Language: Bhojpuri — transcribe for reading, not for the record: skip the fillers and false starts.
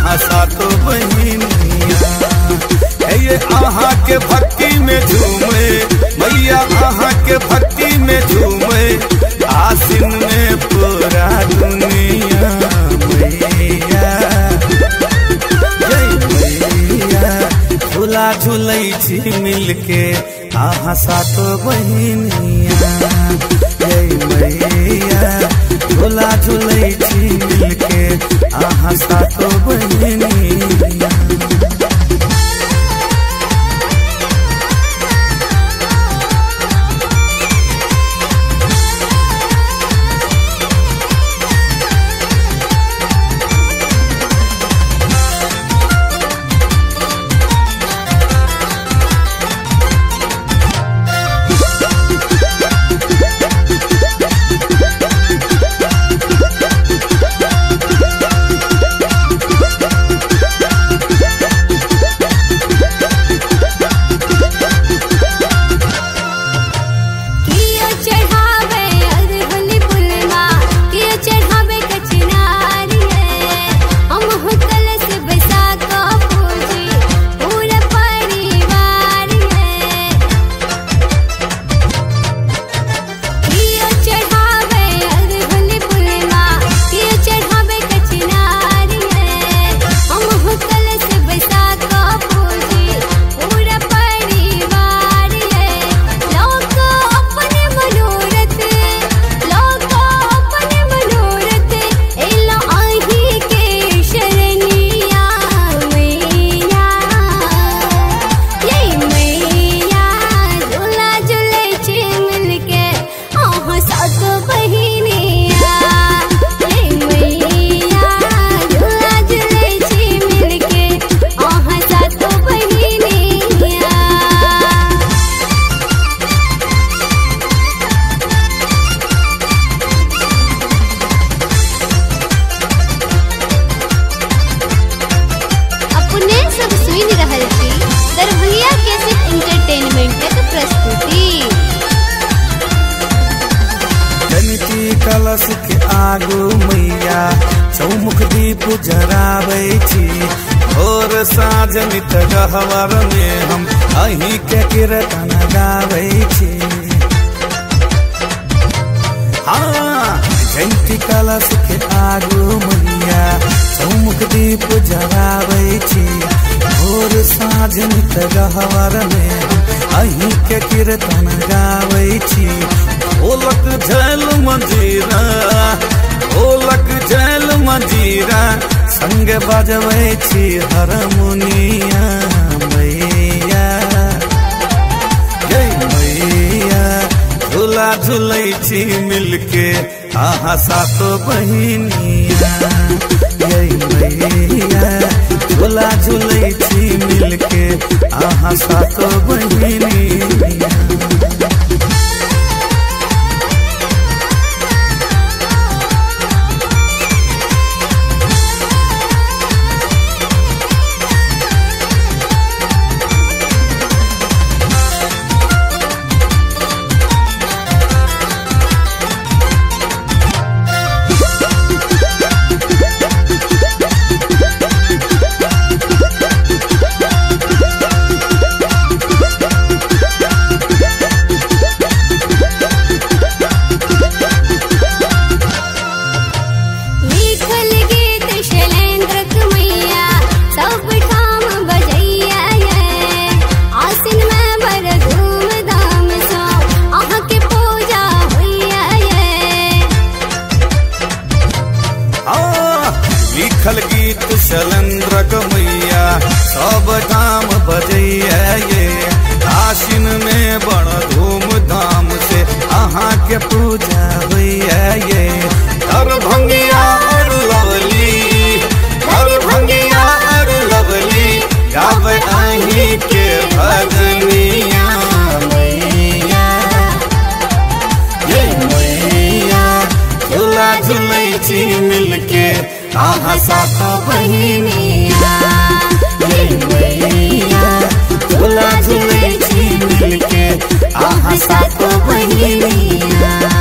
आहा सातो बहिनिया। ये आहा के भक्ति में झूमे मैया, आहा के भक्ति में झूमे आसिन में पूरा दुनिया। मैया जय मैया, झूला झूलै छी मिलके आहा सातो बहिनिया। जय मैया, झूला झूलै छी मिलके आहा सातो बहिनिया। कलश के आगू मैया चौमुख दीप जराबै छी। भोर साँझ नित गहवर में हम अहीं के कीर्तन गाबै छी। हाँ, जयंती कलश के आगू मैया चौमुख दीप जराबै छी। भोर साँझ नित गहवर में हम अहीं के कीर्तन गाबै छी। ढोलक झल मंजीरा, ढोलक झल मंजीरा संग बजबै छी हारमोनिया। मैया जय मैया, झूला झूलै छी मिलके आहा सातो बहिनिया। जय मैया, झूला झूलै छी मिलके आहा सातो बहिनिया। लिखल गीत शैलेंद्रक मैया सब ठाम बजैया। ये आश्विन में बड़ धूमधाम से अहाँ के पूजा होइया। ये दरभंगिया और लवली, दरभंगिया और लवली गावे अहीं के भजनिया। मैया ये मैया, झूला झूलै छी मिलके आहा सातो बहिनिया। जय मैया, झूला झूलै छी मिलके आहा सातो बहिनिया।